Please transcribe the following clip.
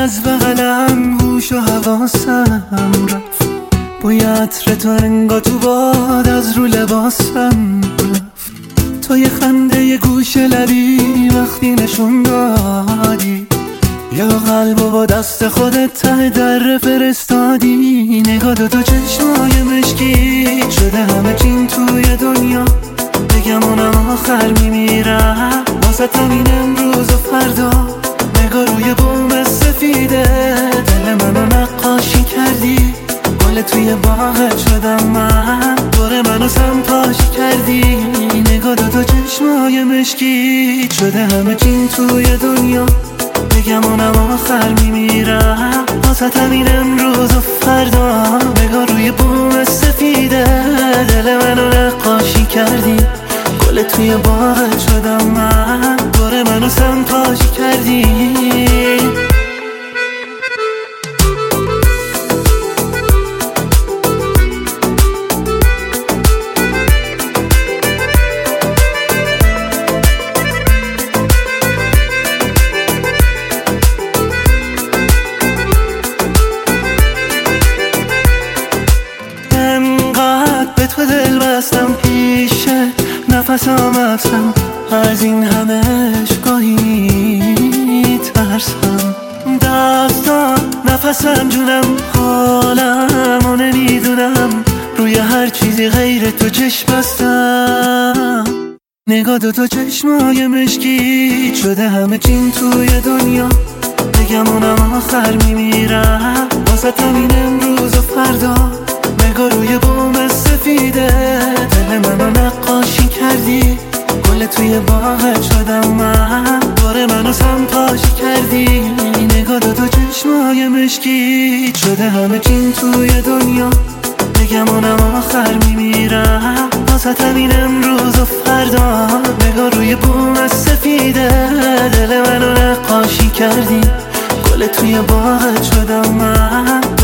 از بغلم هوش و حواسم رفت، بوی عطر تو انگا تو باد از رو لباسم رفت. تو یه خنده یه گوش لبی وقتی نشون دادی، یا قلبو با دست خودت ته در فرستادی. نگاه تو چشمای مشکی شده همه چین توی دنیا، بگم اونم آخر میمیرم واسه همین امروز و فردا. نگاه روی بوم سفیده دل منو نقاشی کردی، گل توی باغت شدم من، دور منو سمتاشی کردی. نگاه تو چشمای مشکی شده همه چین توی دنیا، بگم اونم آخر میمیرم واسه همین امروز و فردا. نگاه روی بوم سفیده دل منو نقاشی کردی، گل توی باغت شدم من، دور منو سمتاشی کردی. به تو دل بستم پیشه نفسم افسم، از این همش گاهی ترسم. دستان نفسم جونم حالم و نمیدونم، روی هر چیزی غیر تو چشم بستم. نگاه تو چشمای مشکی شده همه چین توی دنیا، بگم اونم آخر میمیرم واسه همین امروز و فردا. نگاه روی بوم سفیده دل منو نقاشی کردی، گل توی باغت شدم من، دور منو سمتاشی کردی. نگاه تو چشمای مشکی شده همه چین توی دنیا، بگم اونم آخر میمیرم واسه همین امروز و فردا. نگاه روی بوم سفیده دل منو نقاشی کردی، گل توی باغت شدم من،